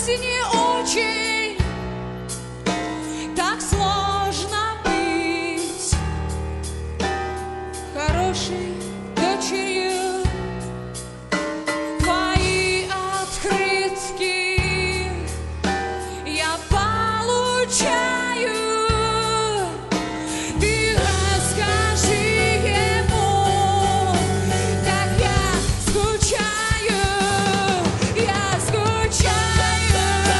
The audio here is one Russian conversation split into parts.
вовсе не очень так сложно быть хорошей дочерью. Твои открытки я получаю. Ты расскажи ему, как я скучаю, я скучаю.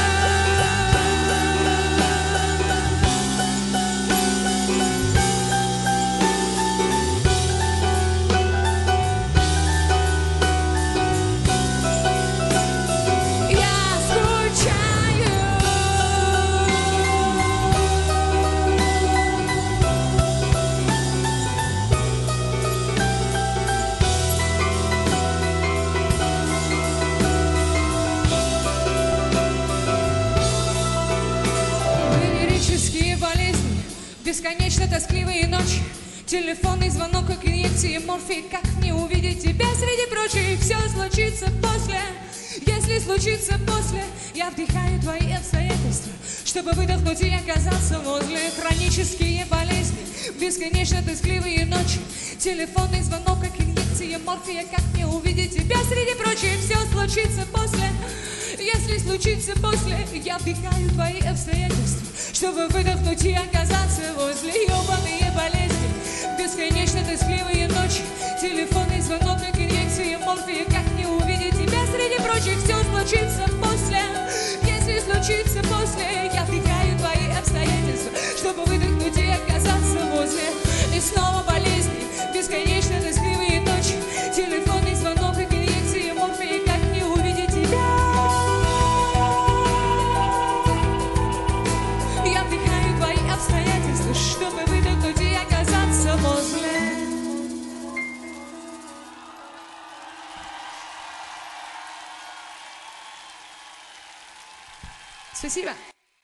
Я скучаю. Лирические болезни, бесконечно тоскливые ночи, телефонный звонок, как инъекции морфия. Как не увидеть тебя среди прочих? Все случится после. Если случится после, я вдыхаю твои обстоятельства, чтобы выдохнуть и оказаться возле. Хронические болезни, бесконечно тоскливые ночи, телефонный звонок, как инъекция морфия. Как не увидеть тебя среди прочих? Все случится после. Если случится после, я вдыхаю твои обстоятельства, чтобы выдохнуть и оказаться возле. Ёбаные болезни, бесконечно тоскливые ночи, телефонный звонок, как инъекция морфия. Как не увидеть тебя среди прочих? Все случится после. Если случится после, я вдыхаю твои обстоятельства, чтобы выдохнуть и оказаться возле. И снова болезни, бесконечно тоскливые ночи, телефонный звонок, как инъекция морфия. Как не увидеть тебя? Я вдыхаю твои обстоятельства, чтобы выдохнуть и оказаться возле. Спасибо.